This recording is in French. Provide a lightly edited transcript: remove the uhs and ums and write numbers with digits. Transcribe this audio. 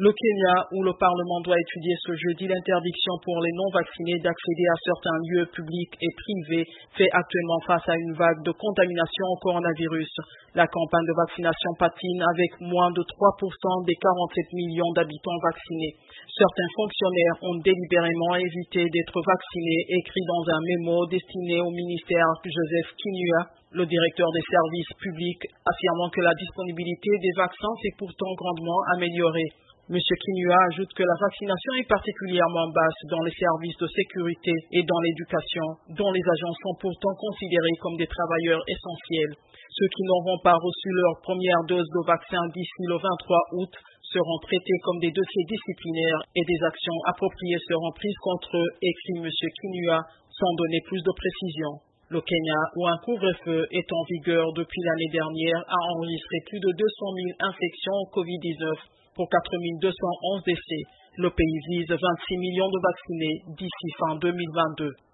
Le Kenya, où le Parlement doit étudier ce jeudi l'interdiction pour les non-vaccinés d'accéder à certains lieux publics et privés, fait actuellement face à une vague de contamination au coronavirus. La campagne de vaccination patine avec moins de 3% des 47 millions d'habitants vaccinés. Certains fonctionnaires ont délibérément évité d'être vaccinés, écrit dans un mémo destiné au ministère Joseph Kinyua, le directeur des services publics, affirmant que la disponibilité des vaccins s'est pourtant grandement améliorée. M. Kinyua ajoute que la vaccination est particulièrement basse dans les services de sécurité et dans l'éducation, dont les agents sont pourtant considérés comme des travailleurs essentiels. Ceux qui n'auront pas reçu leur première dose de vaccin d'ici le 23 août seront traités comme des dossiers disciplinaires et des actions appropriées seront prises contre eux, écrit M. Kinyua, sans donner plus de précision. Le Kenya, où un couvre-feu est en vigueur depuis l'année dernière, a enregistré plus de 200 000 infections au Covid-19 pour 4 211 décès. Le pays vise 26 millions de vaccinés d'ici fin 2022.